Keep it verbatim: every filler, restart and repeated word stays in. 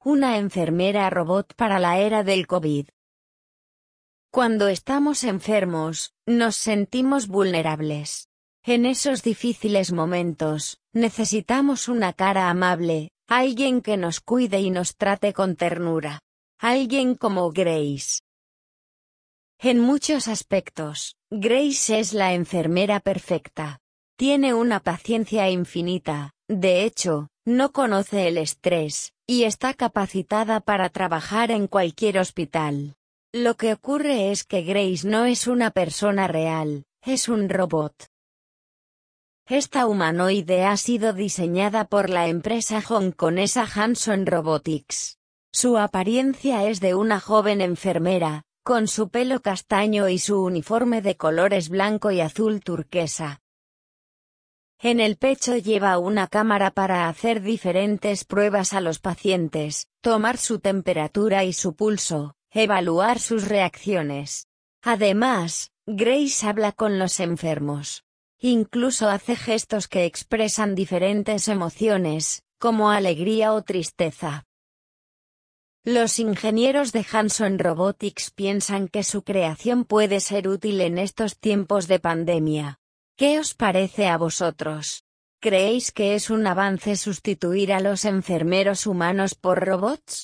una enfermera robot para la era del COVID. Cuando estamos enfermos, nos sentimos vulnerables. En esos difíciles momentos, necesitamos una cara amable, alguien que nos cuide y nos trate con ternura. Alguien como Grace. En muchos aspectos, Grace es la enfermera perfecta. Tiene una paciencia infinita, de hecho, no conoce el estrés, y está capacitada para trabajar en cualquier hospital. Lo que ocurre es que Grace no es una persona real, es un robot. Esta humanoide ha sido diseñada por la empresa hongkonesa Hanson Robotics. Su apariencia es de una joven enfermera, con su pelo castaño y su uniforme de colores blanco y azul turquesa. En el pecho lleva una cámara para hacer diferentes pruebas a los pacientes, tomar su temperatura y su pulso, evaluar sus reacciones. Además, Grace habla con los enfermos. Incluso hace gestos que expresan diferentes emociones, como alegría o tristeza. Los ingenieros de Hanson Robotics piensan que su creación puede ser útil en estos tiempos de pandemia. ¿Qué os parece a vosotros? ¿Creéis que es un avance sustituir a los enfermeros humanos por robots?